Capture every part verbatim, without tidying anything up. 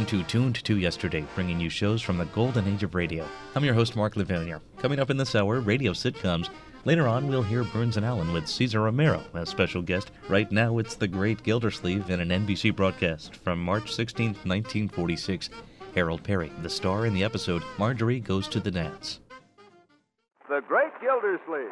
to Tuned to Yesterday, bringing you shows from the golden age of radio. I'm your host, Mark Lavillier. Coming up in this hour, radio sitcoms. Later on, we'll hear Burns and Allen with Cesar Romero as special guest. Right now, it's The Great Gildersleeve in an N B C broadcast from March sixteenth, nineteen forty-six. Harold Perry, the star in the episode Marjorie Goes to the Dance. The Great Gildersleeve.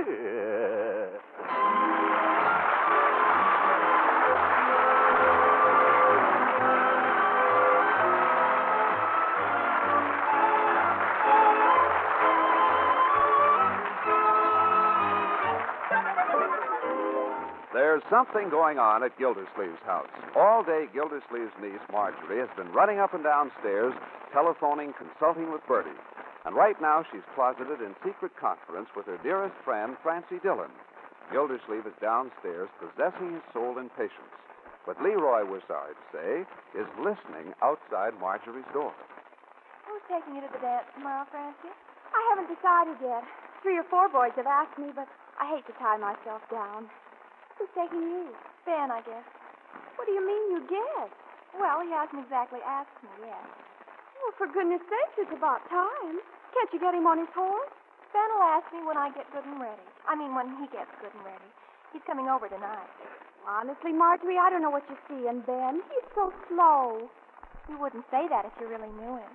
There's something going on at Gildersleeve's house. All day, Gildersleeve's niece, Marjorie, has been running up and downstairs, telephoning, consulting with Bertie. And right now, she's closeted in secret conference with her dearest friend, Francie Dillon. Gildersleeve is downstairs, possessing his soul in patience. But Leroy, we're sorry to say, is listening outside Marjorie's door. Who's taking you to the dance tomorrow, Francie? I haven't decided yet. Three or four boys have asked me, but I hate to tie myself down. Who's taking you? Ben, I guess. What do you mean you guess? Well, he hasn't exactly asked me yet. Well, for goodness sakes, it's about time. Can't you get him on his horse? Ben will ask me when I get good and ready. I mean, when he gets good and ready. He's coming over tonight. Honestly, Marjorie, I don't know what you see in Ben. He's so slow. You wouldn't say that if you really knew him.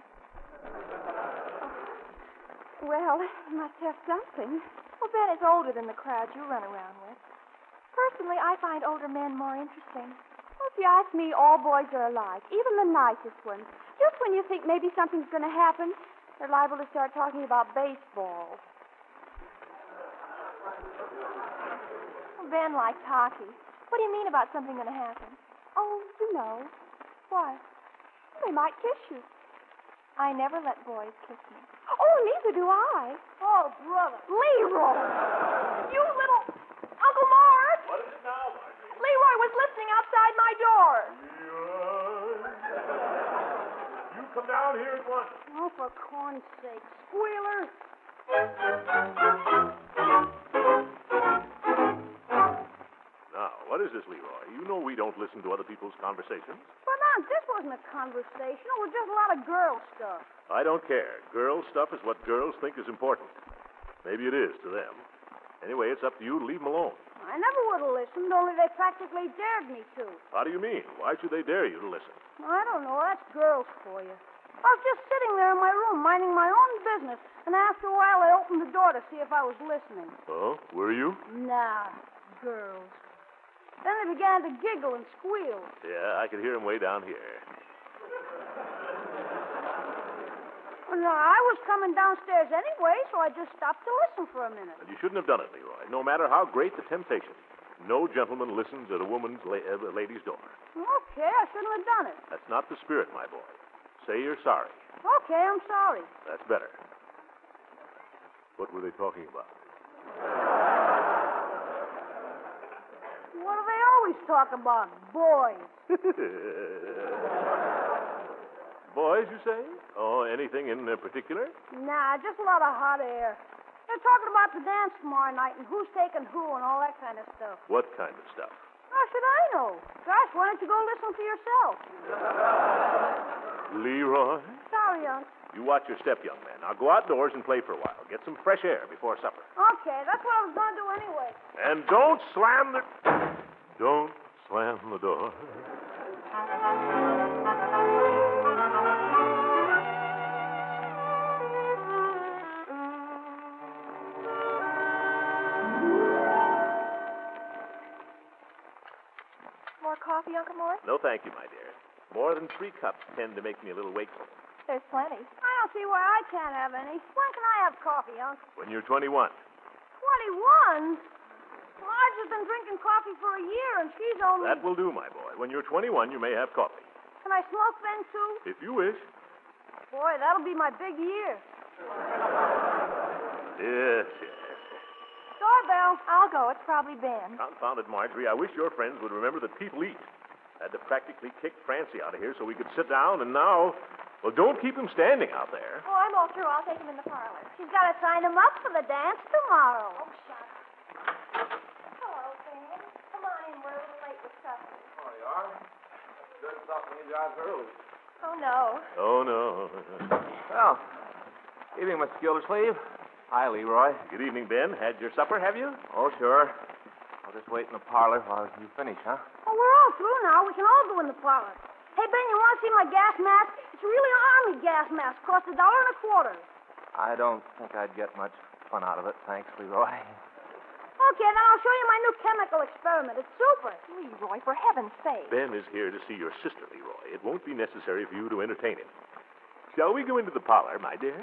Well, he must have something. Well, Ben is older than the crowd you run around with. Personally, I find older men more interesting. Well, if you ask me, all boys are alike, even the nicest ones. Just when you think maybe something's going to happen, they're liable to start talking about baseball. Well, Ben likes hockey. What do you mean about something going to happen? Oh, you know. What? They might kiss you. I never let boys kiss me. Oh, neither do I. Oh, brother. Leroy! You little... Uncle Mort! What is it now, Marjorie? Leroy was listening outside my door. Leroy. You come down here at once. Oh, for corn's sake. Squealer! Now, what is this, Leroy? You know we don't listen to other people's conversations. But, Aunt, this wasn't a conversation. It was just a lot of girl stuff. I don't care. Girl stuff is what girls think is important. Maybe it is to them. Anyway, it's up to you to leave them alone. I never would have listened, only they practically dared me to. How do you mean? Why should they dare you to listen? I don't know. That's girls for you. I was just sitting there in my room, minding my own business, and after a while I opened the door to see if I was listening. Oh, were you? Nah, girls. Then they began to giggle and squeal. Yeah, I could hear them way down here. Well, no, I was coming downstairs anyway, so I just stopped to listen for a minute. And you shouldn't have done it, Leroy. No matter how great the temptation, no gentleman listens at a woman's la- uh, lady's door. Okay, I shouldn't have done it. That's not the spirit, my boy. Say you're sorry. Okay, I'm sorry. That's better. What were they talking about? What do they always talk about? Boys. Boys, you say? Oh, anything in uh, particular? Nah, just a lot of hot air. They're talking about the dance tomorrow night and who's taking who and all that kind of stuff. What kind of stuff? How should I know? Gosh, why don't you go listen for yourself? Leroy? Sorry, Unc. You watch your step, young man. Now go outdoors and play for a while. Get some fresh air before supper. Okay, that's what I was going to do anyway. And don't slam the... Don't slam the door. More coffee, Uncle Mort? No, thank you, my dear. More than three cups tend to make me a little wakeful. There's plenty. I don't see why I can't have any. When can I have coffee, Unc? When you're twenty-one. twenty-one? Marge has been drinking coffee for a year, and she's only... That will do, my boy. When you're twenty-one, you may have coffee. Can I smoke then, too? If you wish. Boy, that'll be my big year. Yes, yes. Doorbell. I'll go. It's probably Ben. Confounded Marjorie, I wish your friends would remember that people eat. Had to practically kick Francie out of here so we could sit down, and now... Well, don't keep him standing out there. Oh, I'm all through. I'll take him in the parlor. She's got to sign him up for the dance tomorrow. Oh, shut up. Hello, Ben. Come on in. We're a little late with supper. Oh, you are? Good stuff when you guys early. Oh, no. Oh, no. Well, evening, Mister Gildersleeve. Hi, Leroy. Good evening, Ben. Had your supper, have you? Oh, sure. I'll just wait in the parlor while you finish, huh? Oh, we're all through now. We can all go in the parlor. Hey, Ben, you want to see my gas mask? It's really an army gas mask. Costs a dollar and a quarter. I don't think I'd get much fun out of it, thanks, Leroy. Okay, then I'll show you my new chemical experiment. It's super. Leroy, for heaven's sake. Ben is here to see your sister, Leroy. It won't be necessary for you to entertain him. Shall we go into the parlor, my dear?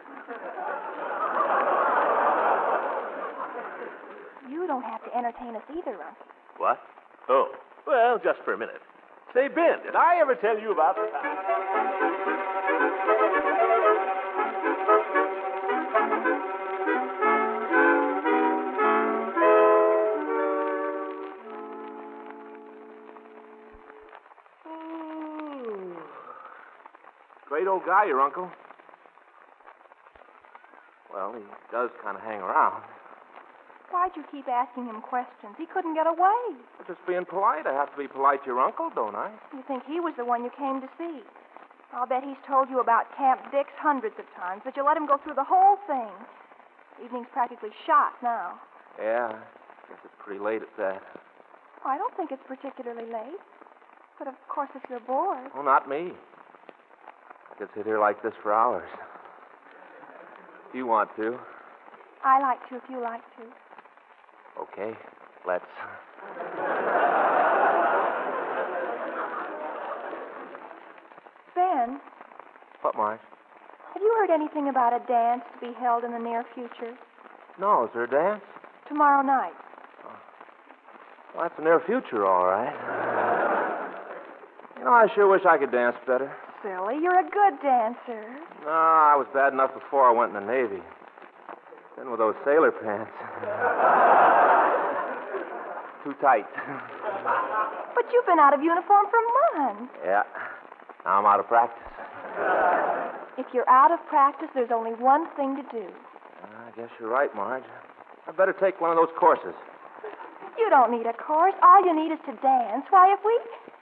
You don't have to entertain us either, Uncle. What? Oh, well, just for a minute. Say, Ben, did I ever tell you about the Great old guy, your uncle. Well, he does kind of hang around. Why'd you keep asking him questions? He couldn't get away. Just being polite. I have to be polite to your uncle, don't I? You think he was the one you came to see. I'll bet he's told you about Camp Dix hundreds of times, but you let him go through the whole thing. Evening's practically shot now. Yeah, I guess it's pretty late at that. Oh, I don't think it's particularly late. But, of course, if you're bored. Oh, not me. I could sit here like this for hours. If you want to. I like to if you like to. Okay, let's. Ben, What, Marge? have you heard anything about a dance to be held in the near future? No, is there a dance? Tomorrow night. Well, that's the near future, all right. You know, I sure wish I could dance better. Silly, you're a good dancer. No, I was bad enough before I went in the Navy. Then with those sailor pants. Too tight. But you've been out of uniform for months. Yeah. Now I'm out of practice. If you're out of practice, there's only one thing to do. I guess you're right, Marge. I better take one of those courses. You don't need a course. All you need is to dance. Why, if we...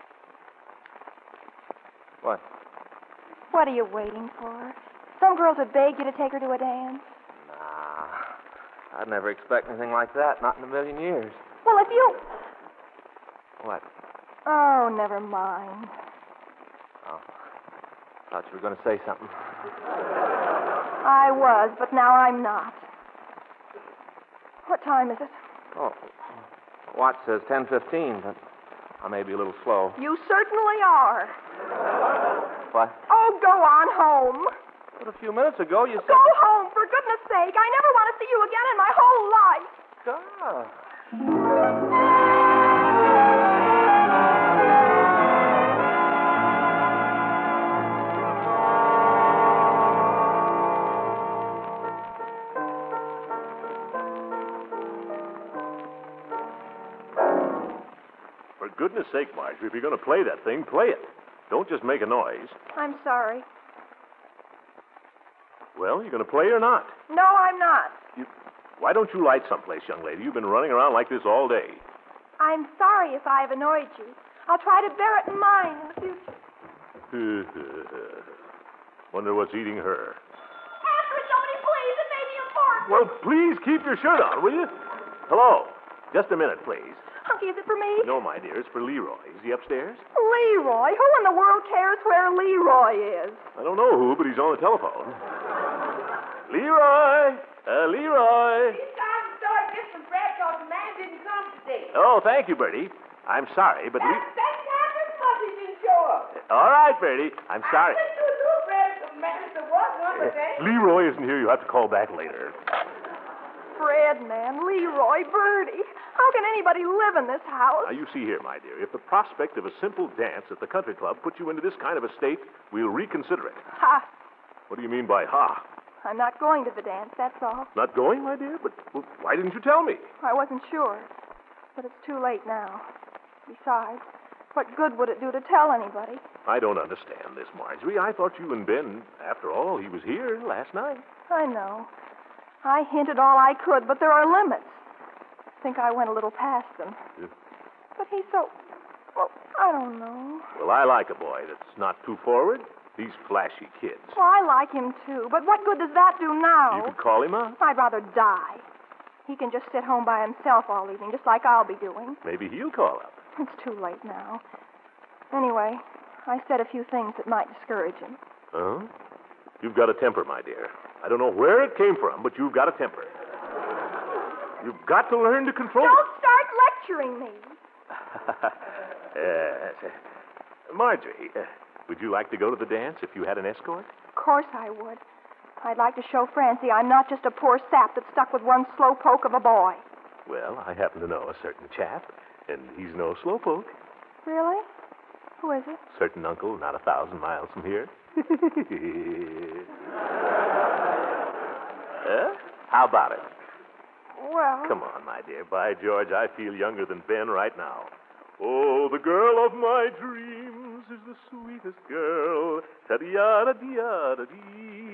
What? What are you waiting for? Some girls would beg you to take her to a dance. Nah. I'd never expect anything like that. Not in a million years. Well, if you... What? Oh, never mind. Oh. Thought you were going to say something. I was, but now I'm not. What time is it? Oh. Watch says ten fifteen, but I may be a little slow. You certainly are. What? Oh, go on home. But a few minutes ago you said... Go home, for goodness sake. I never want to see you again in my whole life. God. For goodness sake, Marjorie, if you're going to play that thing, play it. Don't just make a noise. I'm sorry. Well, you going to play or not? No, I'm not. You, why don't you light someplace, young lady? You've been running around like this all day. I'm sorry if I've annoyed you. I'll try to bear it in mind in the future. Wonder what's eating her. Answer somebody, please. It may be important. Well, please keep your shirt on, will you? Hello. Just a minute, please. Hunky, is it for me? No, my dear, it's for Leroy. Is he upstairs? Leroy? Who in the world cares where Leroy is? I don't know who, but he's on the telephone. Leroy! Uh, Leroy! It's time to start getting some bread because the man didn't come today. Oh, thank you, Bertie. I'm sorry, but... That's Le- the second time this puppy didn't show up. All right, Bertie. I'm sorry. I sent you a new bread for the man if there was one, but then... Leroy isn't here. You have to call back later. Fred, man. Leroy, Bertie. How can anybody live in this house? Now, you see here, my dear, if the prospect of a simple dance at the country club puts you into this kind of a state, we'll reconsider it. Ha! What do you mean by ha? I'm not going to the dance, that's all. Not going, my dear? But well, why didn't you tell me? I wasn't sure. But it's too late now. Besides, what good would it do to tell anybody? I don't understand this, Marjorie. I thought you and Ben, after all, he was here last night. I know. I hinted all I could, but there are limits. I think I went a little past them. Yeah. But he's so... Well, I I don't know. Well, I like a boy that's not too forward. These flashy kids. Well, I like him, too. But what good does that do now? You could call him up. I'd rather die. He can just sit home by himself all evening, just like I'll be doing. Maybe he'll call up. It's too late now. Anyway, I said a few things that might discourage him. Huh? You've got a temper, my dear. I don't know where it came from, but you've got a temper. You've got to learn to control it. Don't start lecturing me. Yes. Marjorie, uh, would you like to go to the dance if you had an escort? Of course I would. I'd like to show Francie I'm not just a poor sap that's stuck with one slow poke of a boy. Well, I happen to know a certain chap, and he's no slowpoke. Really? Who is it? Certain uncle, not a thousand miles from here. Huh? How about it? Well... Come on, my dear. By George, I feel younger than Ben right now. Oh, the girl of my dreams is the sweetest girl. Ta-di-ya-da-di-ya-da-dee.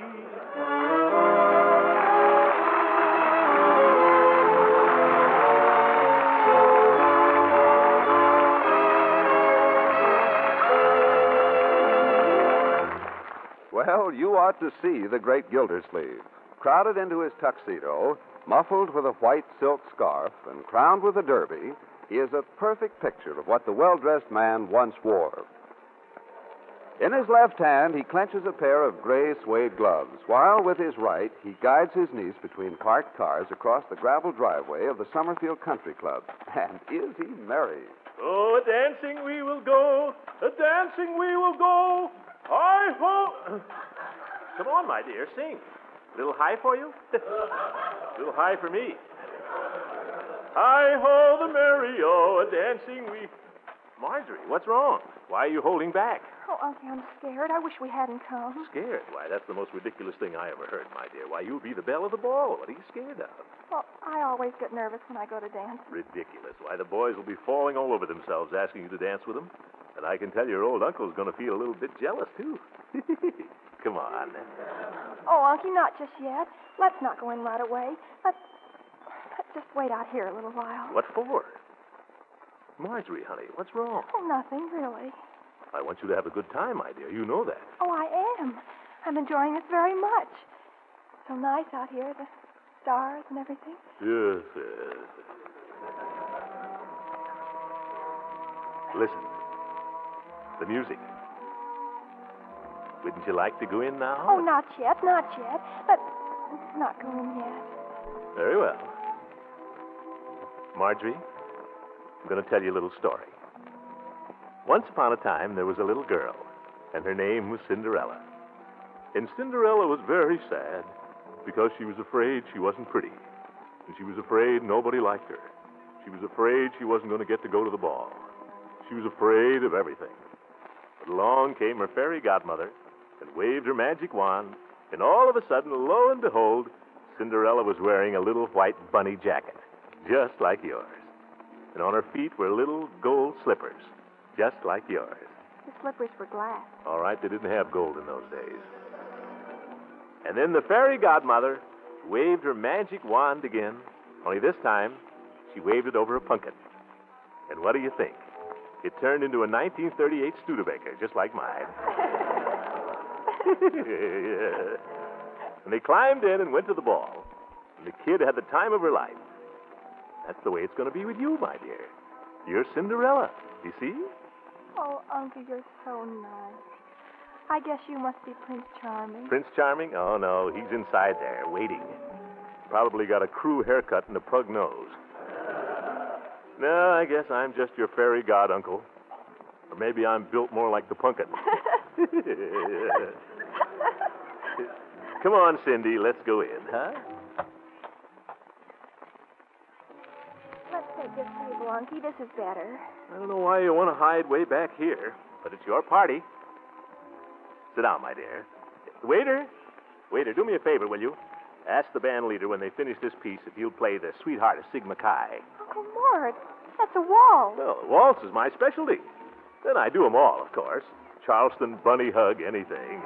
Well, you ought to see the great Gildersleeve. Crowded into his tuxedo, muffled with a white silk scarf, and crowned with a derby, he is a perfect picture of what the well-dressed man once wore. In his left hand, he clenches a pair of gray suede gloves, while with his right, he guides his niece between parked cars across the gravel driveway of the Summerfield Country Club. And is he merry? Oh, a-dancing we will go, a-dancing we will go. Hi-ho! Come on, my dear, sing. A little high for you? A little high for me. Hi-ho, the merry-o, a-dancing we... Marjorie, what's wrong? Why are you holding back? Oh, Uncle, I'm scared. I wish we hadn't come. Scared? Why, that's the most ridiculous thing I ever heard, my dear. Why, you'll be the belle of the ball. What are you scared of? Well, I always get nervous when I go to dance. Ridiculous. Why, the boys will be falling all over themselves asking you to dance with them. And I can tell your old uncle's going to feel a little bit jealous, too. Come on. Oh, Uncle, not just yet. Let's not go in right away. Let's, let's just wait out here a little while. What for? Marjorie, honey, what's wrong? Oh, nothing, really. I want you to have a good time, my dear. You know that. Oh, I am. I'm enjoying this very much. So nice out here, the stars and everything. Yes, yes. Listen. The music. Wouldn't you like to go in now? Oh, not yet, not yet. But not go in yet. Very well. Marjorie, I'm going to tell you a little story. Once upon a time, there was a little girl, and her name was Cinderella. And Cinderella was very sad because she was afraid she wasn't pretty. And she was afraid nobody liked her. She was afraid she wasn't going to get to go to the ball. She was afraid of everything. But along came her fairy godmother and waved her magic wand, and all of a sudden, lo and behold, Cinderella was wearing a little white bunny jacket, just like yours. And on her feet were little gold slippers, just like yours. The slippers were glass. All right, they didn't have gold in those days. And then the fairy godmother waved her magic wand again, only this time she waved it over a pumpkin. And what do you think? It turned into a nineteen thirty-eight Studebaker, just like mine. Yeah. And they climbed in and went to the ball. And the kid had the time of her life. That's the way it's going to be with you, my dear. You're Cinderella, you see? Oh, Uncle, you're so nice. I guess you must be Prince Charming. Prince Charming? Oh, no, he's inside there, waiting. Probably got a crew haircut and a pug nose. No, I guess I'm just your fairy god uncle. Or maybe I'm built more like the pumpkin. Come on, Cindy, let's go in, huh? Let's take this table, Unky. This is better. I don't know why you want to hide way back here, but it's your party. Sit down, my dear. Waiter, waiter, do me a favor, will you? Ask the band leader when they finish this piece if he'll play the Sweetheart of Sigma Chi. Uncle Mort, that's a waltz. Well, waltz is my specialty. Then I do them all, of course. Charleston, bunny hug, anything.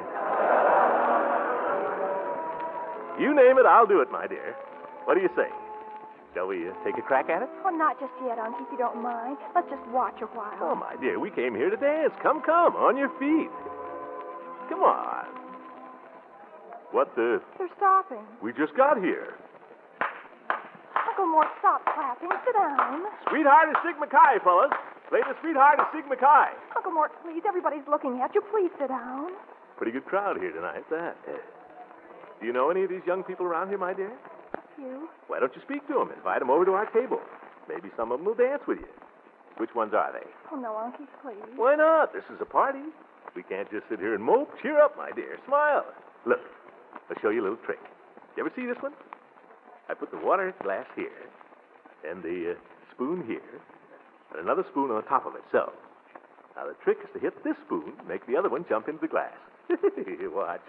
You name it, I'll do it, my dear. What do you say? Shall we uh, take a crack at it? Oh, not just yet, Unky, if you don't mind. Let's just watch a while. Oh, my dear, we came here to dance. Come, come, on your feet. Come on. What the? They're stopping. We just got here. Uncle Mort, stop clapping. Sit down. Sweetheart of Sigma Chi, fellas. Play the Sweetheart of Sigma Chi. Uncle Mort, please. Everybody's looking at you. Please sit down. Pretty good crowd here tonight, that. Do you know any of these young people around here, my dear? A few. Why don't you speak to them? Invite them over to our table. Maybe some of them will dance with you. Which ones are they? Oh, no, Unky, please. Why not? This is a party. We can't just sit here and mope. Cheer up, my dear. Smile. Look, I'll show you a little trick. You ever see this one? I put the water glass here, and the uh, spoon here, and another spoon on top of it. So, now the trick is to hit this spoon, make the other one jump into the glass. Watch.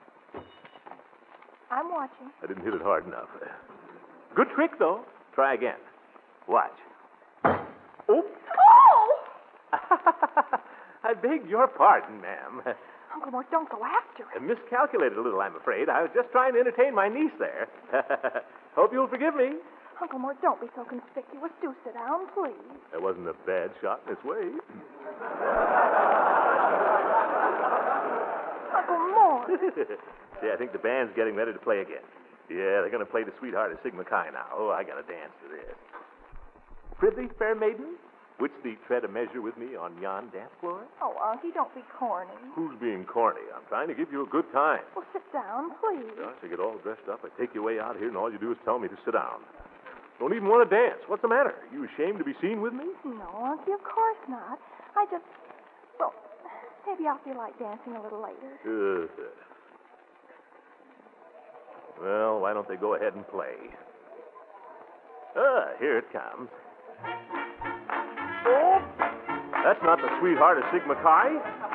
I'm watching. I didn't hit it hard enough. Good trick, though. Try again. Watch. Oh! Oh! I beg your pardon, ma'am. Uncle Mort, don't go after I him. miscalculated a little, I'm afraid. I was just trying to entertain my niece there. Hope you'll forgive me. Uncle Mort, don't be so conspicuous. Do sit down, please. That wasn't a bad shot in its way. Uncle Mort. See, I think the band's getting ready to play again. Yeah, they're going to play the Sweetheart of Sigma Chi now. Oh, I got to dance to this. Prithee, fair maiden, wouldst thee tread a measure with me on yon dance floor? Oh, Unky, don't be corny. Who's being corny? I'm trying to give you a good time. Well, sit down, please. Gosh, I get all dressed up. I take you way out here, and all you do is tell me to sit down. Don't even want to dance. What's the matter? Are you ashamed to be seen with me? No, Unky, of course not. I just, well, maybe I'll feel like dancing a little later. Uh, well, why don't they go ahead and play? Ah, here it comes. Oh! That's not the Sweetheart of Sigma Chi.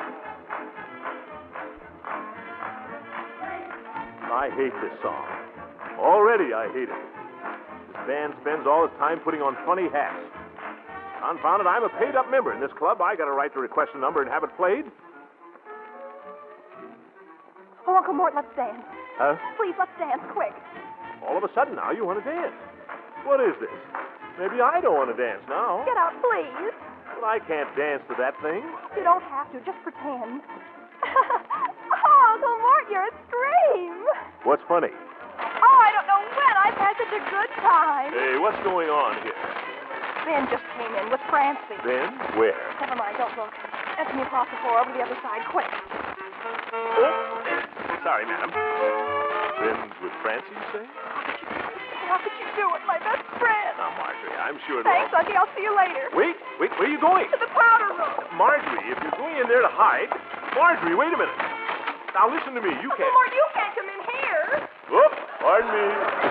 I hate this song. Already I hate it. This band spends all its time putting on funny hats. Confound it, I'm a paid-up member in this club. I got a right to request a number and have it played. Oh, Uncle Mort, let's dance. Huh? Please, let's dance, quick. All of a sudden now you want to dance. What is this? Maybe I don't want to dance now. Get out, please. Well, I can't dance to that thing. You don't have to. Just pretend. Oh, Uncle Mort, you're a scream. What's funny? Oh, I don't know when. I've had such a good time. Hey, what's going on here? Ben just came in with Francie. Ben? Where? Never mind, don't look. Answer me across the floor over the other side, quick. Oh, sorry, madam. Ben's with Francie, you say? How could you do it, my best friend? Now, Marjorie, I'm sure it'll... Thanks, Unky. I'll see you later. Wait, wait, where are you going? To the powder room. Marjorie, if you're going in there to hide... Marjorie, wait a minute. Now, listen to me. You Uncle can't... Mort, you can't come in here. Whoop, pardon me.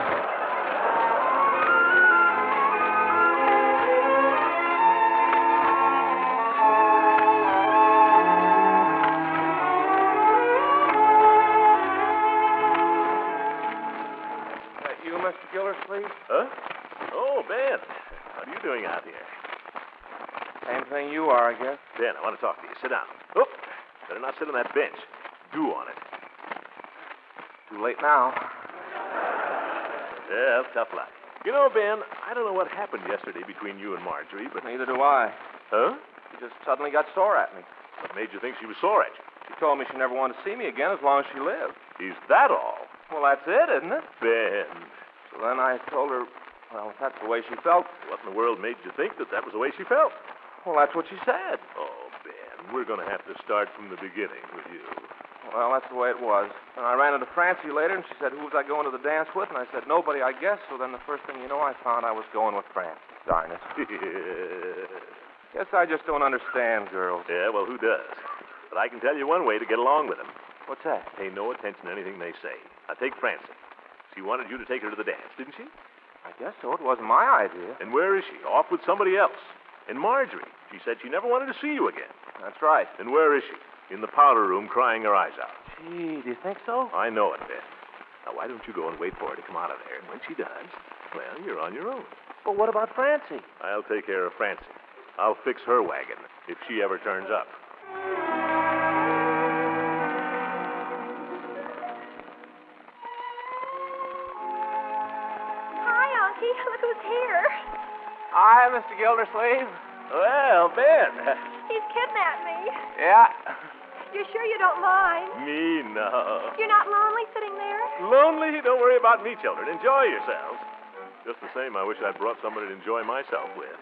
Mister Gildersleeve? Huh? Oh, Ben. What are you doing out here? Same thing you are, I guess. Ben, I want to talk to you. Sit down. Oh, better not sit on that bench. Dew on it. Too late now. Yeah, tough luck. You know, Ben, I don't know what happened yesterday between you and Marjorie, but... Neither do I. Huh? She just suddenly got sore at me. What made you think she was sore at you? She told me she never wanted to see me again as long as she lived. Is that all? Well, that's it, isn't it? Ben... So then I told her, well, if that's the way she felt. What in the world made you think that that was the way she felt? Well, that's what she said. Oh, Ben, we're going to have to start from the beginning with you. Well, that's the way it was. And I ran into Francie later, and she said, who was I going to the dance with? And I said, nobody, I guess. So then the first thing you know, I found I was going with Francie. Darn it. Guess I just don't understand girls. Yeah, well, who does? But I can tell you one way to get along with them. What's that? Pay no attention to anything they say. Now, take Francie. She wanted you to take her to the dance, didn't she? I guess so. It wasn't my idea. And where is she? Off with somebody else. And Marjorie, she said she never wanted to see you again. That's right. And where is she? In the powder room crying her eyes out. Gee, do you think so? I know it, Ben. Now, why don't you go and wait for her to come out of there? And when she does, well, you're on your own. But what about Francie? I'll take care of Francie. I'll fix her wagon if she ever turns up. Look who's He's here. Hi, Mister Gildersleeve. Well, Ben. He's kidnapped me. Yeah. You're sure you don't mind? Me, no. You're not lonely sitting there? Lonely? Don't worry about me, children. Enjoy yourselves. Just the same, I wish I'd brought somebody to enjoy myself with.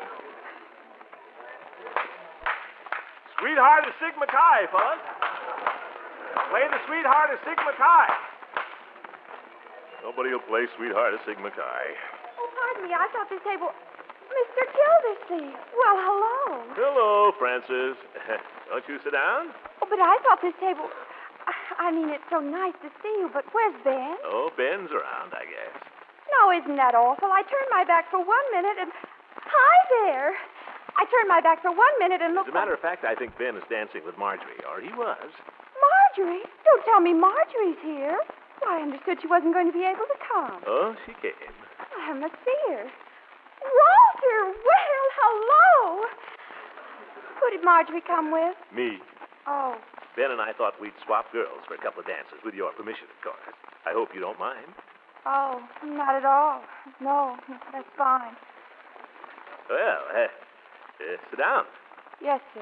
Sweetheart of Sigma Chi, fellas. Play the Sweetheart of Sigma Chi. Nobody will play Sweetheart of Sigma Chi. Oh, pardon me. I thought this table... Mister Gildersleeve. Well, hello. Hello, Francis. Don't you sit down? Oh, but I thought this table... I mean, it's so nice to see you, but where's Ben? Oh, Ben's around, I guess. No, isn't that awful? I turned my back for one minute and... Hi there. I turned my back for one minute and looked... As a matter of fact, I think Ben is dancing with Marjorie, or he was. Marjorie? Don't tell me Marjorie's here. Why, I understood she wasn't going to be able to come. Oh, she came. I must see her. Walter! Well, hello! Who did Marjorie come with? Me. Oh. Ben and I thought we'd swap girls for a couple of dances, with your permission, of course. I hope you don't mind. Oh, not at all. No, that's fine. Well, uh, uh, sit down. Yes, sir.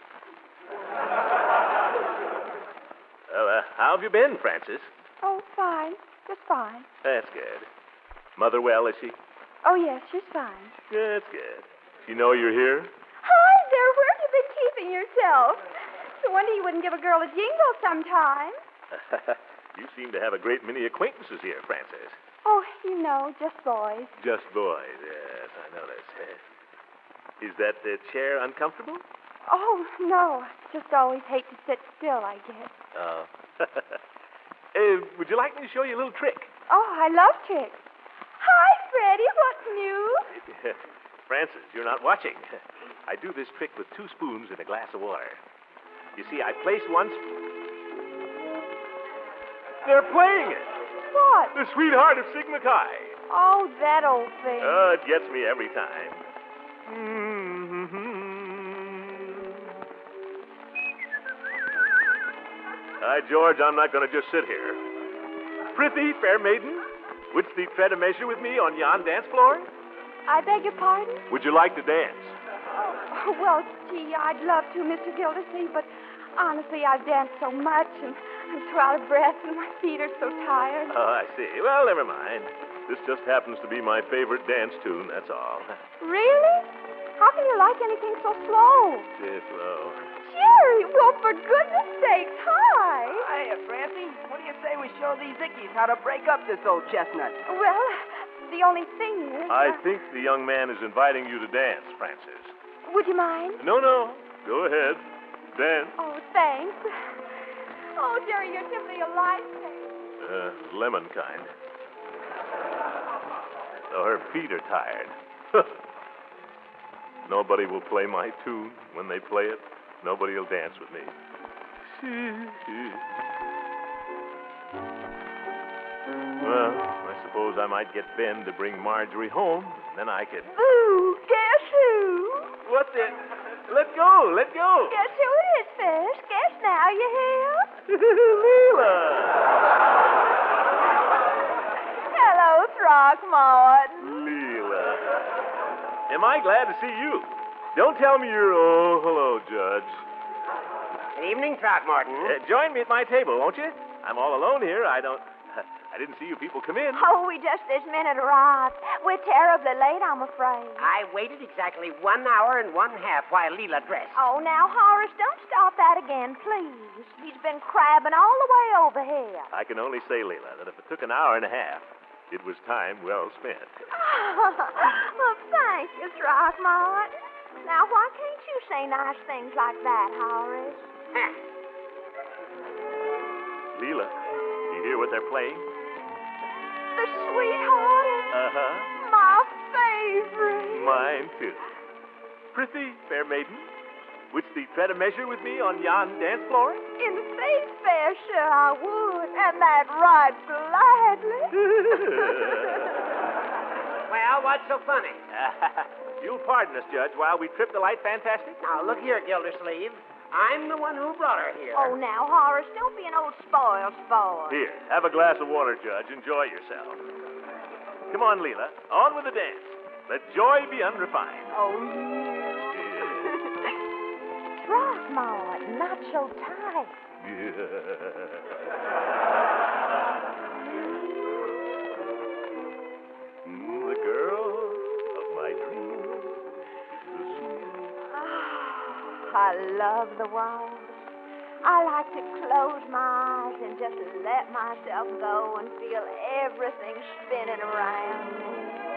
Well, uh, how have you been, Francis? Oh, fine. Just fine. That's good. Mother well, is she? Oh, yes, she's fine. That's good. You know you're here? Hi there. Where have you been keeping yourself? No wonder you wouldn't give a girl a jingle sometime. You seem to have a great many acquaintances here, Francis. Oh, you know, just boys. Just boys, yes, I noticed. Is that uh, chair uncomfortable? Oh, no. Just always hate to sit still, I guess. Oh. uh, would you like me to show you a little trick? Oh, I love tricks. Hi, Freddie. What's new? Francis, you're not watching. I do this trick with two spoons in a glass of water. You see, I place one spoon. They're playing it. What? The Sweetheart of Sigma Chi. Oh, that old thing. Oh, it gets me every time. Hi, George, I'm not going to just sit here. Prithee, fair maiden, wouldst thee tread a measure with me on yon dance floor? I beg your pardon? Would you like to dance? Oh, well, gee, I'd love to, Mister Gildersleeve, but honestly, I've danced so much, and I'm so out of breath, and my feet are so tired. Oh, I see. Well, never mind. This just happens to be my favorite dance tune, that's all. Really? How can you like anything so slow? It's slow. Jerry, well, for goodness sakes, hi. Hiya, Francie. What do you say we show these Ickies how to break up this old chestnut? Well, the only thing is... I uh, think the young man is inviting you to dance, Francis. Would you mind? No, no. Go ahead. Dance. Oh, thanks. Oh, Jerry, you're simply a lifesaver. Uh, lemon kind. So her feet are tired. Nobody will play my tune. When they play it, nobody will dance with me. Well, I suppose I might get Ben to bring Marjorie home. Then I could... Boo! Guess who? What's it? Let go! Let go! Guess who it is, Fish? Guess now, you hear? Leela! Hello, Throckmorton. Leela. Am I glad to see you? Don't tell me you're... Oh, hello, Judge. Good evening, Throckmorton. Uh, join me at my table, won't you? I'm all alone here. I don't... I didn't see you people come in. Oh, we just this minute arrived. We're terribly late, I'm afraid. I waited exactly one hour and one half while Leela dressed. Oh, now, Horace, don't stop that again, please. He's been crabbing all the way over here. I can only say, Leela, that if it took an hour and a half, it was time well spent. Well, thank you, Throckmorton. Now, why can't you say nice things like that, Horace? Huh. Leela, you hear what they're playing? The Sweetheart. Uh-huh. My favorite. Mine, too. Prithee, fair maiden, wouldst thee tread a measure with me on yon dance floor? In faith, fair, sure I would, and that right gladly. Well, what's so funny? You'll pardon us, Judge, while we trip the light fantastic. Now, look here, Gildersleeve. I'm the one who brought her here. Oh, now, Horace, don't be an old spoiled sport. Here, have a glass of water, Judge. Enjoy yourself. Come on, Leela. On with the dance. Let joy be unrefined. Oh, yeah. Throckmorton, not so tight. Mm, the girl of my dreams. Oh, I love the wild. I like to close my eyes and just let myself go and feel everything spinning around me.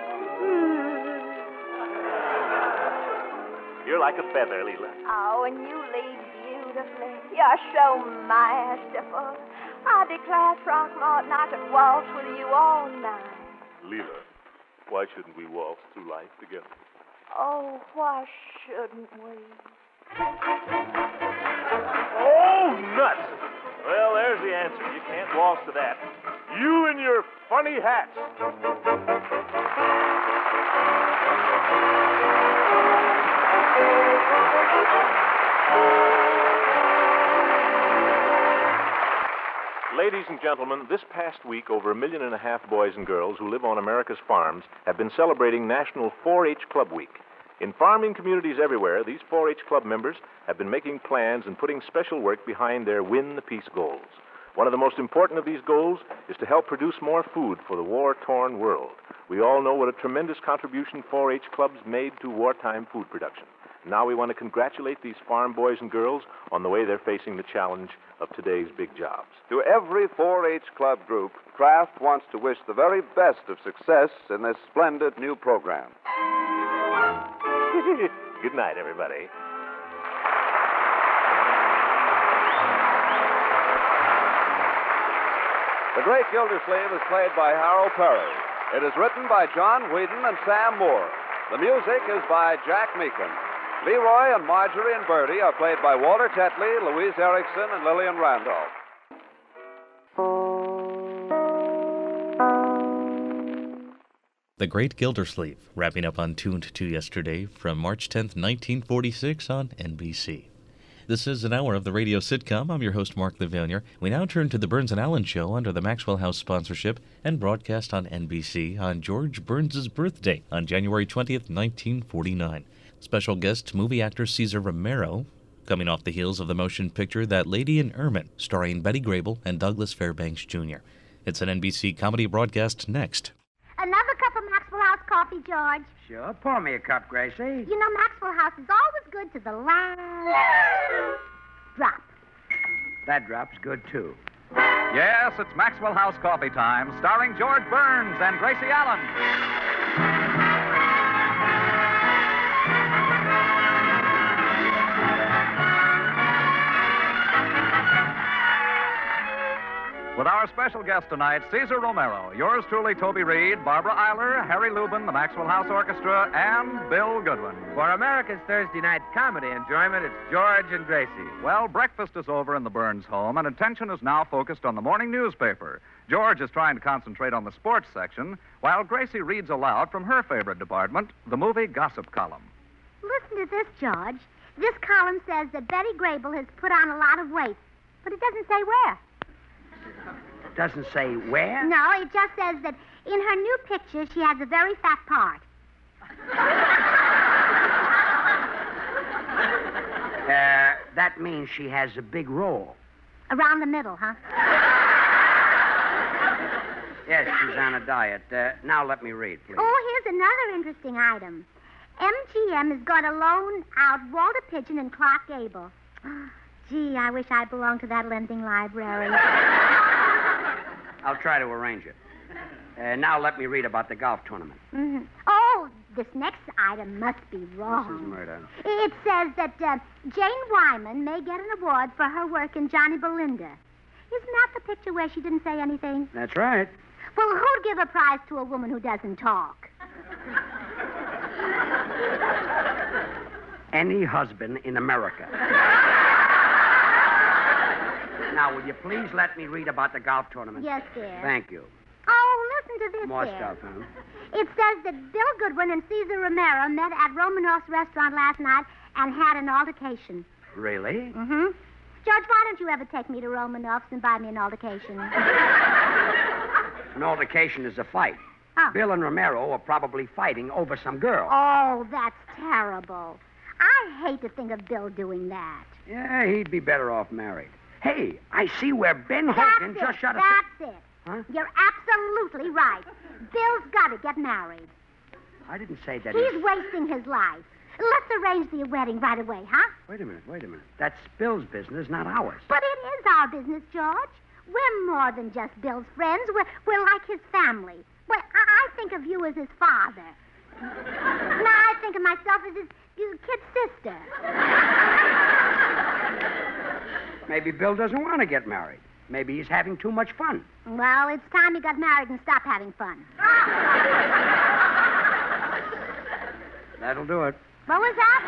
You're like a feather, Leela. Oh, and you lead beautifully. You're so masterful. I declare, Throckmorton, I could waltz with you all night. Leela, why shouldn't we waltz through life together? Oh, why shouldn't we? Oh, nuts! Well, there's the answer. You can't waltz to that. You and your funny hats. Ladies and gentlemen, this past week, over a million and a half boys and girls who live on America's farms have been celebrating National four H Club Week. In farming communities everywhere, these four H Club members have been making plans and putting special work behind their Win the Peace goals. One of the most important of these goals is to help produce more food for the war-torn world. We all know what a tremendous contribution four H clubs made to wartime food production. Now we want to congratulate these farm boys and girls on the way they're facing the challenge of today's big jobs. To every four H Club group, Kraft wants to wish the very best of success in this splendid new program. Good night, everybody. The Great Gildersleeve is played by Harold Perry. It is written by John Whedon and Sam Moore. The music is by Jack Meakin. Leroy and Marjorie and Bertie are played by Walter Tetley, Louise Erickson, and Lillian Randolph. The Great Gildersleeve, wrapping up on Tuned to Yesterday from March tenth, nineteen forty-six on N B C. This is an hour of the radio sitcom. I'm your host, Mark Levonier. We now turn to the Burns and Allen Show under the Maxwell House sponsorship and broadcast on N B C on George Burns' birthday on January twentieth, nineteen forty-nine. Special guest movie actor Cesar Romero, coming off the heels of the motion picture That Lady in Ermine, starring Betty Grable and Douglas Fairbanks Junior It's an N B C comedy broadcast next. Another cup of Maxwell House coffee, George. Sure. Pour me a cup, Gracie. You know, Maxwell House is always good to the last drop. That drop's good, too. Yes, it's Maxwell House coffee time, starring George Burns and Gracie Allen. With our special guest tonight, Cesar Romero, yours truly, Toby Reed, Barbara Eiler, Harry Lubin, the Maxwell House Orchestra, and Bill Goodwin. For America's Thursday night comedy enjoyment, it's George and Gracie. Well, breakfast is over in the Burns home, and attention is now focused on the morning newspaper. George is trying to concentrate on the sports section, while Gracie reads aloud from her favorite department, the movie gossip column. Listen to this, George. This column says that Betty Grable has put on a lot of weight, but it doesn't say where. It doesn't say where? No, it just says that in her new picture, she has a very fat part. Uh, that means she has a big roll. Around the middle, huh? Yes, she's on a diet. Uh, now let me read, please. Oh, here's another interesting item. M G M is going to loan out Walter Pigeon and Clark Gable. Gee, I wish I belonged to that lending library. I'll try to arrange it. Uh, now let me read about the golf tournament. Mm-hmm. Oh, this next item must be wrong. This is murder. It says that uh, Jane Wyman may get an award for her work in Johnny Belinda. Isn't that the picture where she didn't say anything? That's right. Well, who'd give a prize to a woman who doesn't talk? Any husband in America. Now, will you please let me read about the golf tournament? Yes, dear. Thank you. Oh, listen to this, More dear. stuff, huh? It says that Bill Goodwin and Cesar Romero met at Romanoff's restaurant last night and had an altercation. Really? Mm-hmm. George, why don't you ever take me to Romanoff's and buy me an altercation? An altercation is a fight. Oh. Bill and Romero are probably fighting over some girl. Oh, that's terrible. I hate to think of Bill doing that. Yeah, he'd be better off married. Hey, I see where Ben That's Hogan it. just shut us. That's it. Huh? You're absolutely right. Bill's got to get married. I didn't say that. He's he- wasting his life. Let's arrange the wedding right away, huh? Wait a minute, wait a minute. That's Bill's business, not ours. But it is our business, George. We're more than just Bill's friends. We're, we're like his family. Well, I, I think of you as his father. Now I think of myself as his, his kid sister. Maybe Bill doesn't want to get married. Maybe he's having too much fun. Well, it's time he got married and stopped having fun. That'll do it. What was that?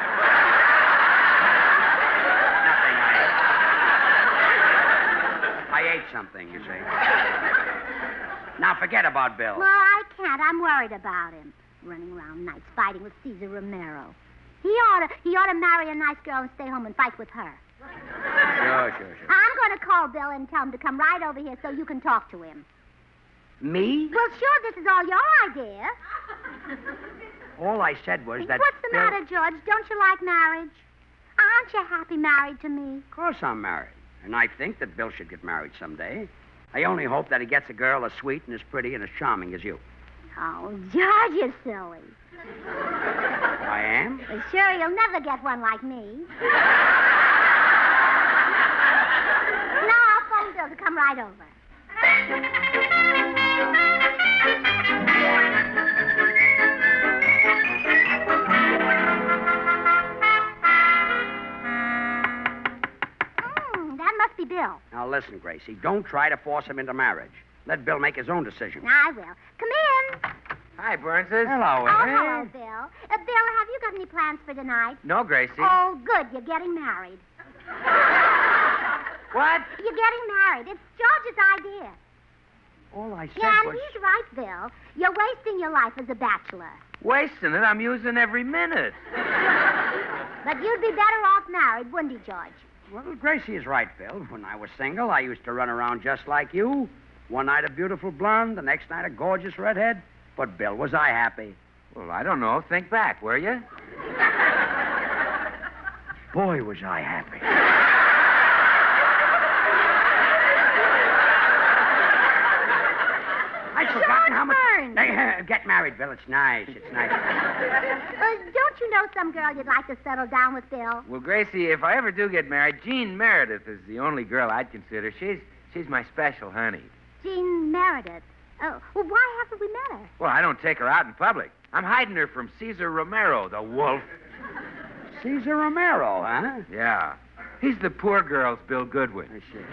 Nothing, I ate. I ate something, you see. Now forget about Bill. Well, I can't. I'm worried about him. Running around nights fighting with Cesar Romero. He ought to, he ought to marry a nice girl and stay home and fight with her. Sure, sure, sure. I'm going to call Bill and tell him to come right over here so you can talk to him. Me? Well, sure, this is all your idea. All I said was that What's the Bill... matter, George? Don't you like marriage? Aren't you happy married to me? Of course I'm married. And I think that Bill should get married someday. I only hope that he gets a girl as sweet and as pretty and as charming as you. Oh, George, you're silly. I am? Well, sure, you'll never get one like me. No, I'll phone Bill to come right over. Mm, that must be Bill. Now listen, Gracie, don't try to force him into marriage. Let Bill make his own decision. I will. Come in. Hi, Burnses. Hello, Oh, Eddie. hello, Bill. Uh, Bill, have you got any plans for tonight? No, Gracie. Oh, good. You're getting married. What? You're getting married. It's George's idea. All I said Yeah, and was... he's right, Bill. You're wasting your life as a bachelor. Wasting it. I'm using every minute. But you'd be better off married, wouldn't you, George? Well, Gracie is right, Bill. When I was single, I used to run around just like you. One night a beautiful blonde, the next night a gorgeous redhead. But, Bill, was I happy? Well, I don't know. Think back, will you? Boy, was I happy. I'd forgotten how much... Burns. Hey, uh, get married, Bill. It's nice. It's nice. Uh, don't you know some girl you'd like to settle down with, Bill? Well, Gracie, if I ever do get married, Jean Meredith is the only girl I'd consider. She's she's my special honey. Jean Meredith. Oh, well, why haven't we met her? Well, I don't take her out in public. I'm hiding her from Cesar Romero, the wolf. Cesar Romero, huh? Yeah. He's the poor girl's Bill Goodwin. I see.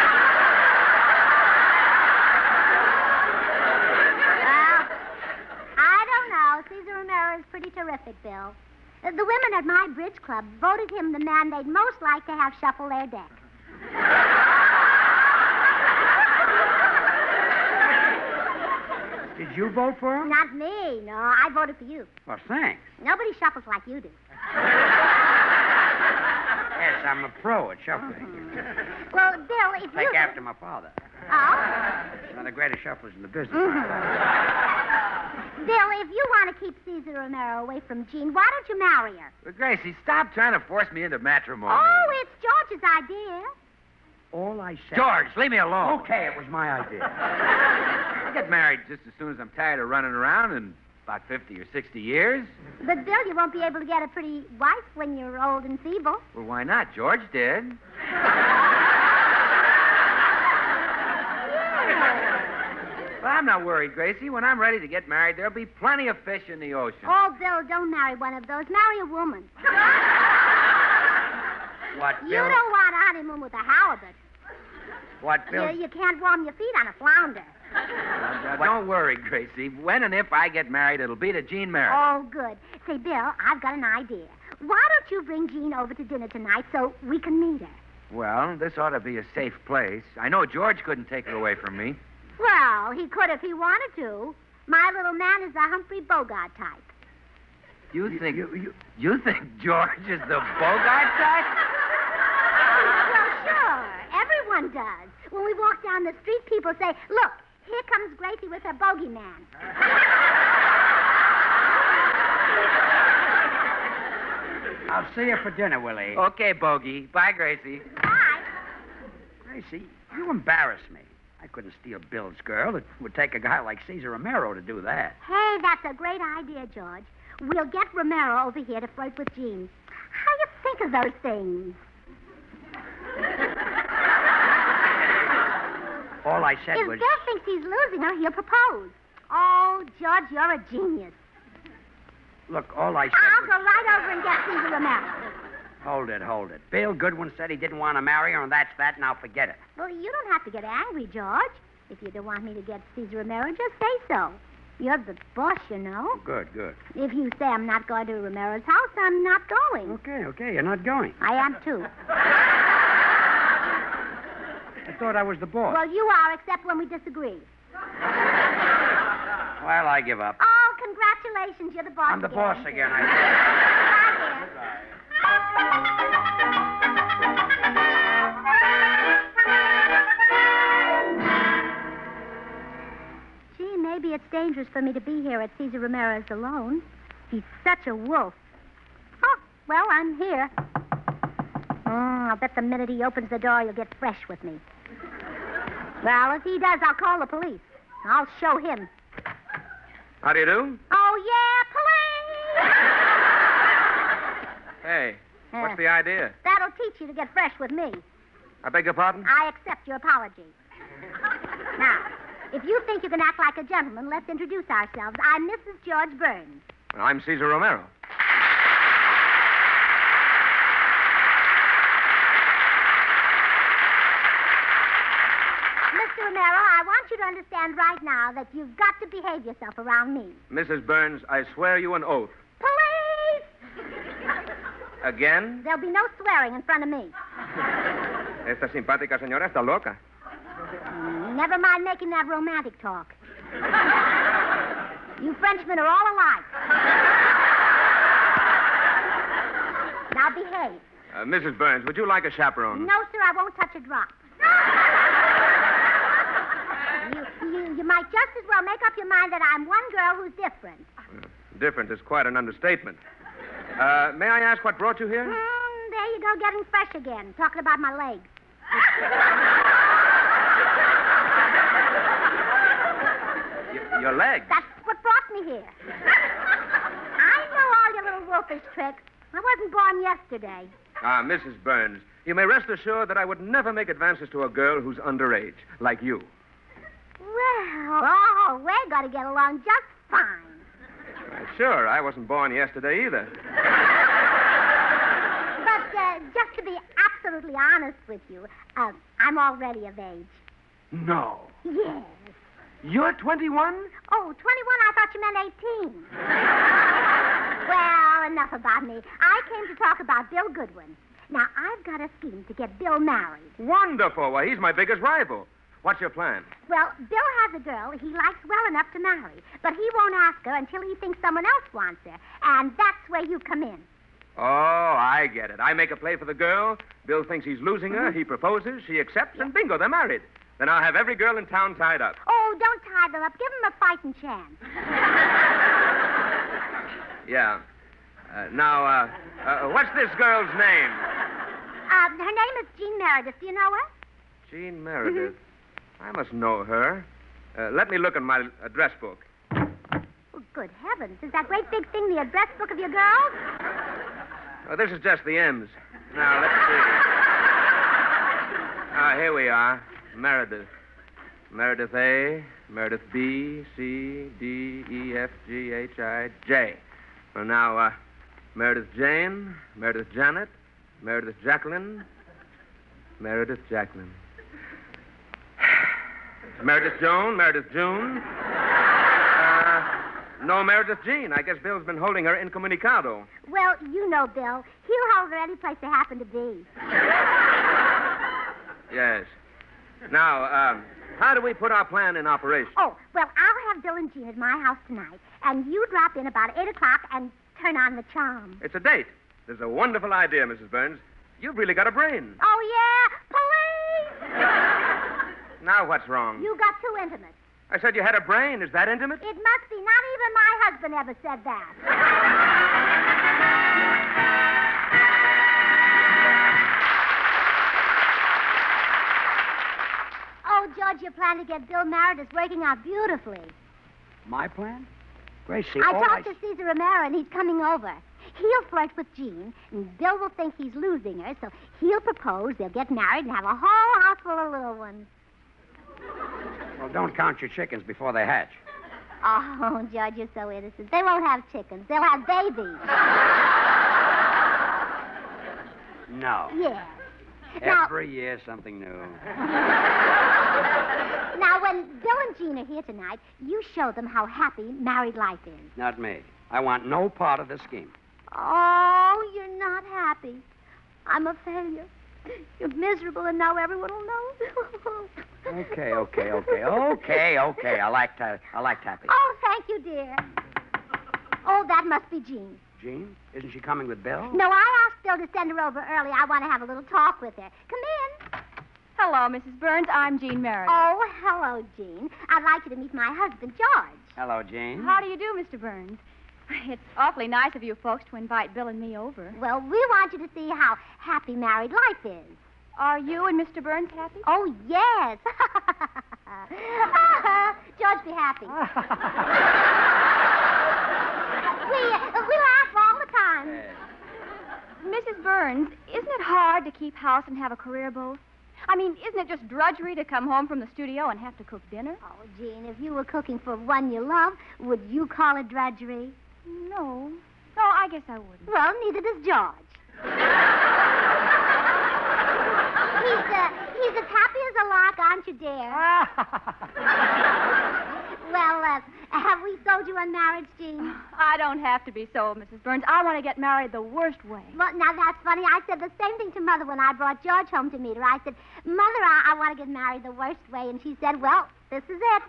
Well, I don't know. Cesar Romero is pretty terrific, Bill. Uh, the women at my bridge club voted him the man they'd most like to have shuffle their deck. Did you vote for him? Not me. No, I voted for you. Well, thanks. Nobody shuffles like you do. Yes, I'm a pro at shuffling. Well, Bill, if you... Take after my father. Oh? One of the greatest shufflers in the business. Mhm. Bill, if you want to keep Cesar Romero away from Jean, why don't you marry her? Well, Gracie, stop trying to force me into matrimony. Oh, it's George's idea. All I said... George, leave me alone. Okay, it was my idea. I'll get married just as soon as I'm tired of running around in about fifty or sixty years. But, Bill, you won't be able to get a pretty wife when you're old and feeble. Well, why not? George did. Well, I'm not worried, Gracie. When I'm ready to get married, there'll be plenty of fish in the ocean. Oh, Bill, don't marry one of those. Marry a woman. What, Bill? You don't want a honeymoon with a halibut. What, Bill? You, you can't warm your feet on a flounder. Now, don't worry, Gracie. When and if I get married, it'll be to Jean Meredith. Oh, good. Say, Bill, I've got an idea. Why don't you bring Jean over to dinner tonight so we can meet her? Well, this ought to be a safe place. I know George couldn't take her away from me. Well, he could if he wanted to. My little man is the Humphrey Bogart type. You think you, you, you think George is the Bogart type? Well, sure. Everyone does. When we walk down the street, people say, look, Here comes Gracie with her bogeyman. I'll see you for dinner, Willie. Okay, Bogey. Bye, Gracie. Bye. Gracie, you embarrass me. I couldn't steal Bill's girl. It would take a guy like Caesar Romero to do that. Hey, that's a great idea, George. We'll get Romero over here to flirt with Jean. How do you think of those things? All I said If was... Bill thinks he's losing her, he'll propose. Oh, George, you're a genius. Look, all I said I'll was... go right over and get Caesar Romero. Hold it, hold it. Bill Goodwin said he didn't want to marry her, and that's that. Now forget it. Well, you don't have to get angry, George. If you don't want me to get Caesar Romero, just say so. You're the boss, you know. Good, good. If you say I'm not going to Romero's house, I'm not going. Okay, okay, you're not going. I am, too. I thought I was the boss. Well, you are, except when we disagree. Well, I give up. Oh, congratulations. You're the boss I'm the again. boss again, I Gee, maybe it's dangerous for me to be here at Caesar Romero's alone. He's such a wolf. Oh, well, I'm here. Mm, I'll bet the minute he opens the door, you'll get fresh with me. Well, if he does, I'll call the police. I'll show him. How do you do? Oh, yeah, police! Hey, Uh, what's the idea? That'll teach you to get fresh with me. I beg your pardon? I accept your apology. Now, if you think you can act like a gentleman, let's introduce ourselves. I'm Missus George Burns. I'm Caesar Romero. Mister Romero, I want you to understand right now that you've got to behave yourself around me. Missus Burns, I swear you an oath. Police! Again? There'll be no swearing in front of me. Esta simpática señora está loca. Never mind making that romantic talk. You Frenchmen are all alike. Now behave. Uh, Missus Burns, would you like a chaperone? No, sir, I won't touch a drop. You, you, you might just as well make up your mind that I'm one girl who's different. Uh, different is quite an understatement. Uh, may I ask what brought you here? Mm, there you go, getting fresh again, talking about my legs. Y- your legs? That's what brought me here. I know all your little wolfish tricks. I wasn't born yesterday. Ah, Missus Burns, you may rest assured that I would never make advances to a girl who's underage, like you. Well, oh, we're going to get along just fine. Uh, sure, I wasn't born yesterday either. But uh, just to be absolutely honest with you, uh, I'm already of age. No. Yes. You're twenty-one? Oh, twenty-one? I thought you meant eighteen. Well, enough about me. I came to talk about Bill Goodwin. Now, I've got a scheme to get Bill married. Wonderful. Why, he's my biggest rival. What's your plan? Well, Bill has a girl he likes well enough to marry, but he won't ask her until he thinks someone else wants her. And that's where you come in. Oh, I get it. I make a play for the girl. Bill thinks he's losing her. He proposes. She accepts, and bingo, they're married. Then I'll have every girl in town tied up. Oh, don't tie them up. Give them a fighting chance. Yeah. Uh, now, uh, uh, what's this girl's name? Uh, her name is Jean Meredith. Do you know her? Jean Meredith. I must know her. Uh, let me look in my address book. Oh, good heavens. Is that great big thing the address book of your girls? Oh, this is just the M's. Now, let's see. Ah, here we are. Meredith. Meredith A, Meredith B, C, D, E, F, G, H, I, J. Well, now, uh, Meredith Jane, Meredith Janet, Meredith Jacqueline, Meredith Jacqueline. Meredith Joan, Meredith June. Uh, no Meredith Jean. I guess Bill's been holding her incommunicado. Well, you know Bill. He'll hold her any place they happen to be. Yes. Now, um, how do we put our plan in operation? Oh, well, I'll have Bill and Jean at my house tonight, and you drop in about eight o'clock and turn on the charm. It's a date. There's a wonderful idea, Missus Burns. You've really got a brain. Oh, yeah? Police! Now what's wrong? You got too intimate. I said you had a brain. Is that intimate? It must be. Not even my husband ever said that. Oh, George, your plan to get Bill married is working out beautifully. My plan? Gracie, I all talked I... to Caesar Romero, and he's coming over. He'll flirt with Jean, and Bill will think he's losing her, so he'll propose, they'll get married, and have a whole house full of little ones. Well, don't count your chickens before they hatch. Oh, George, you're so innocent. They won't have chickens. They'll have babies. No. Yes. Now, Every year, something new. now, when Bill and Jean are here tonight, you show them how happy married life is. Not me. I want no part of the scheme. Oh, you're not happy. I'm a failure. You're miserable, and now everyone will know. Okay, okay, okay, okay, okay. I like ta- I like tapping. Oh, thank you, dear. Oh, that must be Jean. Jean? Isn't she coming with Bill? No, I asked Bill to send her over early. I want to have a little talk with her. Come in. Hello, Missus Burns. I'm Jean Meredith. Oh, hello, Jean. I'd like you to meet my husband, George. Hello, Jean. How do you do, Mister Burns? It's awfully nice of you folks to invite Bill and me over. Well, we want you to see how happy married life is. Are you and Mister Burns happy? Oh, yes. George, be happy. we, uh, we laugh all the time. Missus Burns, isn't it hard to keep house and have a career both? I mean, isn't it just drudgery to come home from the studio and have to cook dinner? Oh, Jean, if you were cooking for one you love, would you call it drudgery? No. No, I guess I wouldn't. Well, neither does George. he's, uh, he's as happy as a lark, aren't you, dear? Well, uh, have we sold you on marriage, Jean? I don't have to be sold, Missus Burns. I want to get married the worst way. Well, now, that's funny. I said the same thing to Mother when I brought George home to meet her. I said, Mother, I, I want to get married the worst way. And she said, well, this is it.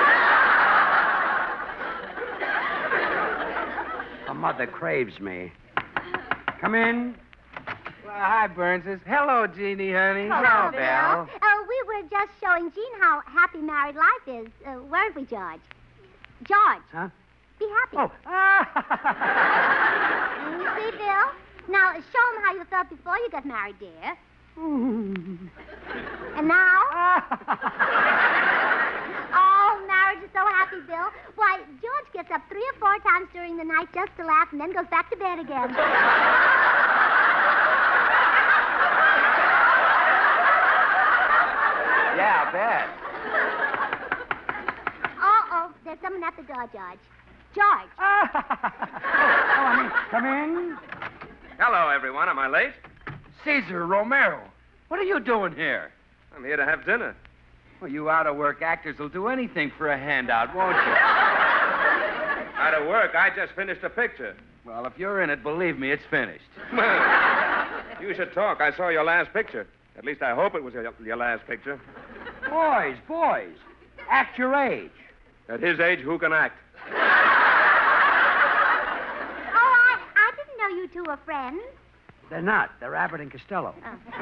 A mother craves me. Come in. Well, hi, Burnses. Hello, Jeannie, honey. Hello, Belle. Oh, we were just showing Jean how happy married life is, uh, weren't we, George? George. Huh? Be happy. Oh. You see, Bill? Now, show him how you felt before you got married, dear. And now? Oh, marriage is so happy, Bill. Why, George gets up three or four times during the night just to laugh and then goes back to bed again. Yeah, I bet. Uh-oh, there's someone at the door, George. George. Oh, honey, come in. Hello, everyone. Am I late? Caesar Romero. What are you doing here? I'm here to have dinner. Well, you out-of-work actors will do anything for a handout, won't you? Out of work. I just finished a picture. Well, if you're in it, believe me, it's finished. You should talk. I saw your last picture. At least I hope it was your, your last picture. Boys, boys, act your age. At his age, who can act? Oh, I, I didn't know you two were friends. They're not. They're Abbott and Costello. Oh. But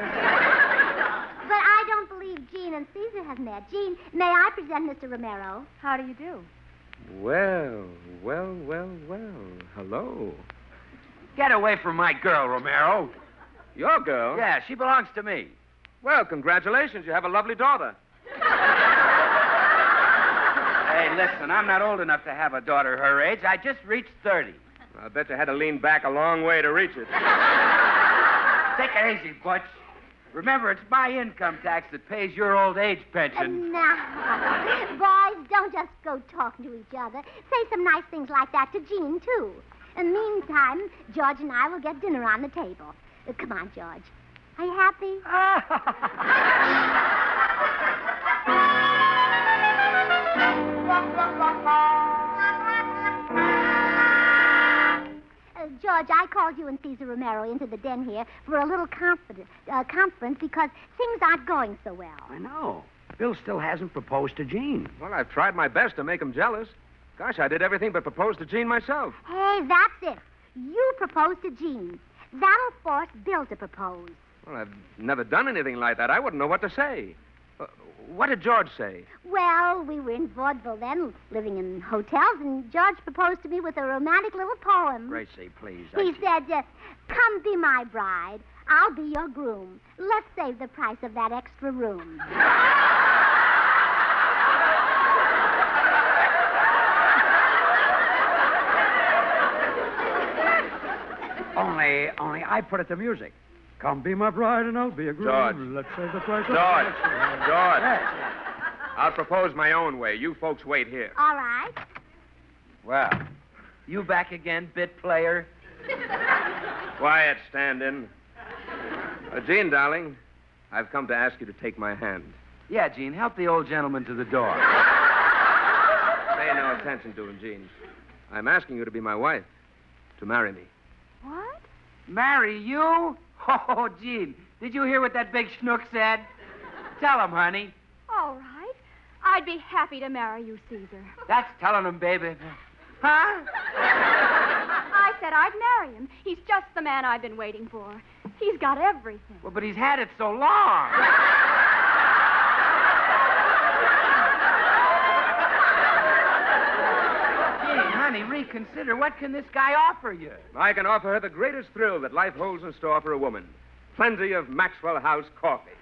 I don't believe Jean and Caesar have met. Jean, may I present Mister Romero? How do you do? Well, well, well, well. Hello. Get away from my girl, Romero. Your girl? Yeah, she belongs to me. Well, congratulations. You have a lovely daughter. Hey, listen, I'm not old enough to have a daughter her age. I just reached thirty. I bet you had to lean back a long way to reach it. Take it easy, Butch. Remember, it's my income tax that pays your old age pension. Now, boys, don't just go talking to each other. Say some nice things like that to Jean, too. In the meantime, George and I will get dinner on the table. Uh, come on, George. Are you happy? Uh, George, I called you and Caesar Romero into the den here for a little confidence, uh, conference because things aren't going so well. I know. Bill still hasn't proposed to Jean. Well, I've tried my best to make him jealous. Gosh, I did everything but propose to Jean myself. Hey, that's it. You proposed to Jean. That'll force Bill to propose. Well, I've never done anything like that. I wouldn't know what to say. Uh, what did George say? Well, we were in vaudeville then, living in hotels, and George proposed to me with a romantic little poem. Gracie, please. He I... said, uh, come be my bride. I'll be your groom. Let's save the price of that extra room. only, only I put it to music. Come be my bride and I'll be a groom. George. Let's save the price of George. the extra room. George. Yes. I'll propose my own way. You folks wait here. All right. Well, you back again, bit player? Quiet, stand-in. Uh, Jean, darling, I've come to ask you to take my hand. Yeah, Gene, help the old gentleman to the door. Pay no attention to him, Jean. I'm asking you to be my wife, to marry me. What? Marry you? Oh, Gene, did you hear what that big schnook said? Tell him, honey. All right. I'd be happy to marry you, Caesar. That's telling him, baby. Huh? I said I'd marry him. He's just the man I've been waiting for. He's got everything. Well, but he's had it so long. Gee, honey, reconsider. What can this guy offer you? I can offer her the greatest thrill that life holds in store for a woman. Plenty of Maxwell House coffee.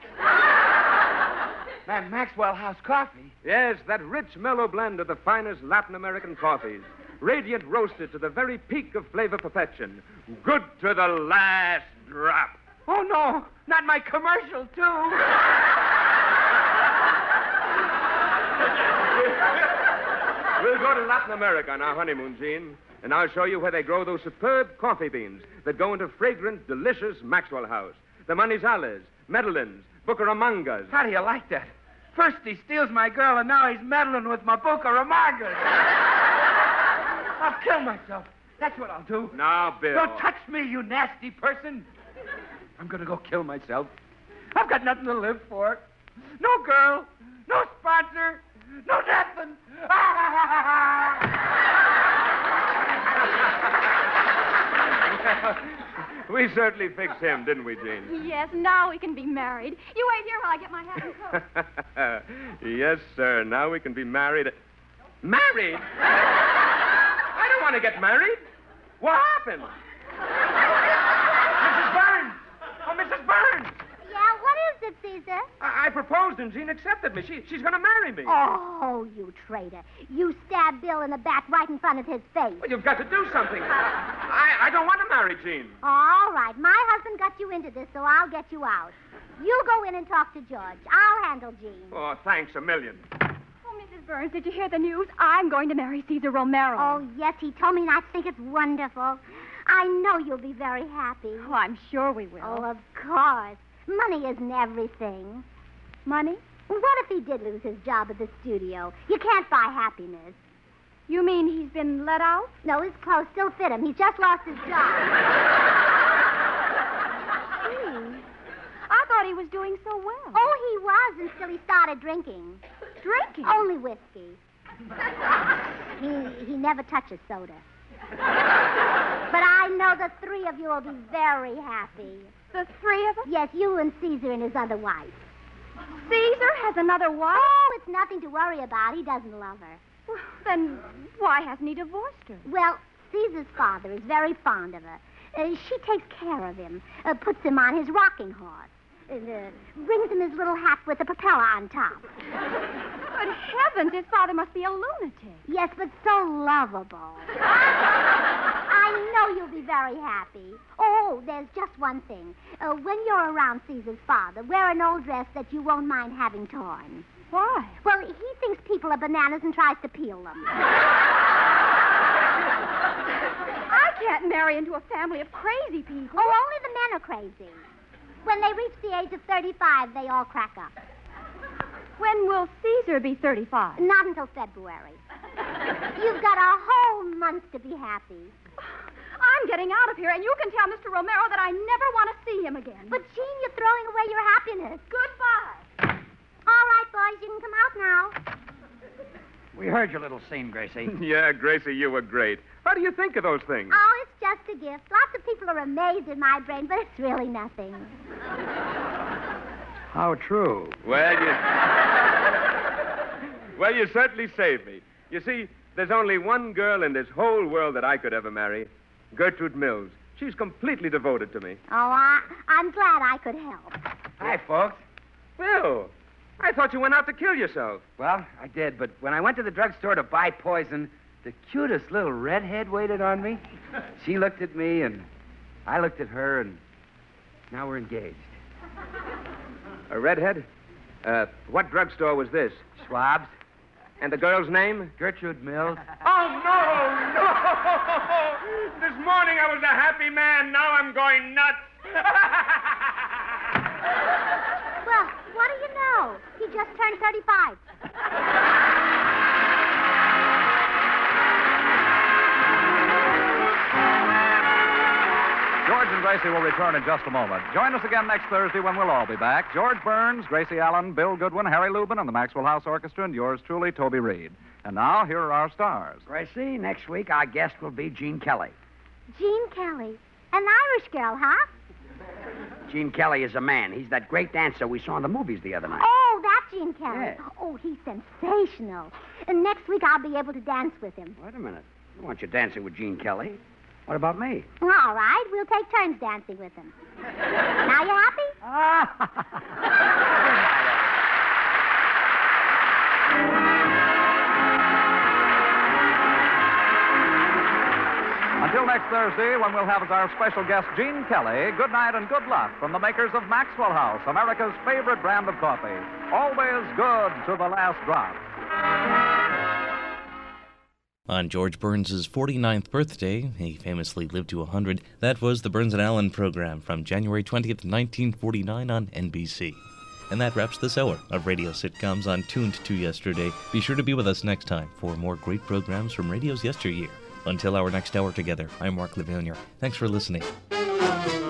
That Maxwell House coffee? Yes, that rich, mellow blend of the finest Latin American coffees. Radiant roasted to the very peak of flavor perfection. Good to the last drop. Oh, no. Not my commercial, too. We'll go to Latin America on our honeymoon, Jean, and I'll show you where they grow those superb coffee beans that go into fragrant, delicious Maxwell House. The Manizales, Medellins, Bucaramangas. How do you like that? First he steals my girl, and now he's meddling with my Bucaramangas. I'll kill myself. That's what I'll do. Now, Bill. Don't touch me, you nasty person. I'm going to go kill myself. I've got nothing to live for. No girl, no sponsor, no nothing. We certainly fixed him, didn't we, Jean? Yes, now we can be married. You wait here while I get my hat and coat. Yes, sir. Now we can be married. Married? I don't want to get married. What happened? Missus Burns! Oh, Missus Burns! Yeah, what is it, Caesar? I, I proposed and Jean accepted me. She, she's going to marry me. Oh, you traitor. You stabbed Bill in the back right in front of his face. Well, you've got to do something. I, I don't want to marry Jean. All right. My husband got you into this, so I'll get you out. You go in and talk to George. I'll handle Jean. Oh, thanks a million. Oh, Missus Burns, did you hear the news? I'm going to marry Caesar Romero. Oh, yes, he told me, and I think it's wonderful. I know you'll be very happy. Oh, I'm sure we will. Oh, of course. Money isn't everything. Money? What if he did lose his job at the studio? You can't buy happiness. You mean he's been let out? No, his clothes still fit him. He's just lost his job. Gee, I thought he was doing so well. Oh, he was until he started drinking. Drinking? Only whiskey. he, he never touches soda. But I know the three of you will be very happy. The three of us? Yes, you and Caesar and his other wife. Caesar has another wife? Oh, it's nothing to worry about. He doesn't love her. Well, then why hasn't he divorced her? Well, Caesar's father is very fond of her. Uh, she takes care of him, uh, puts him on his rocking horse, and uh, brings him his little hat with a propeller on top. Good heavens, his father must be a lunatic. Yes, but so lovable. I know you'll be very happy. Oh, there's just one thing. Uh, when you're around Caesar's father, wear an old dress that you won't mind having torn. Why? Well, he thinks people are bananas and tries to peel them. I can't marry into a family of crazy people. Oh, only the men are crazy. When they reach the age of thirty-five, they all crack up. When will Caesar be thirty-five? Not until February. You've got a whole month to be happy. I'm getting out of here, and you can tell Mister Romero that I never want to see him again. But, Jean, you're throwing away your happiness. Goodbye. All right, boys, you can come out now. We heard your little scene, Gracie. Yeah, Gracie, you were great. How do you think of those things? Oh, it's just a gift. Lots of people are amazed at my brain, but it's really nothing. How true. Well, you... well, you certainly saved me. You see, there's only one girl in this whole world that I could ever marry, Gertrude Mills. She's completely devoted to me. Oh, I, I'm glad I could help. Hi, folks. Bill, I thought you went out to kill yourself. Well, I did, but when I went to the drugstore to buy poison, the cutest little redhead waited on me. She looked at me, and I looked at her, and now we're engaged. A redhead? Uh, what drugstore was this? Schwab's. And the girl's name? Gertrude Mills. Oh, no, no! This morning I was a happy man. Now I'm going nuts. Well, what do you know? He just turned thirty-five. George and Gracie will return in just a moment. Join us again next Thursday when we'll all be back. George Burns, Gracie Allen, Bill Goodwin, Harry Lubin, and the Maxwell House Orchestra, and yours truly, Toby Reed. And now, here are our stars. Gracie, next week our guest will be Gene Kelly. Gene Kelly. An Irish girl, huh? Gene Kelly is a man. He's that great dancer we saw in the movies the other night. Oh, that Gene Kelly. Yes. Oh, he's sensational. And next week I'll be able to dance with him. Wait a minute. I want you dancing with Gene Kelly. What about me? All right, we'll take turns dancing with him. Now you happy? Until next Thursday, when we'll have as our special guest Gene Kelly, good night and good luck from the makers of Maxwell House, America's favorite brand of coffee. Always good to the last drop. On George Burns' forty-ninth birthday, he famously lived to one hundred, that was the Burns and Allen program from January twentieth, nineteen forty-nine on N B C. And that wraps this hour of radio sitcoms on Tuned to Yesterday. Be sure to be with us next time for more great programs from radio's yesteryear. Until our next hour together, I'm Mark Levonier. Thanks for listening.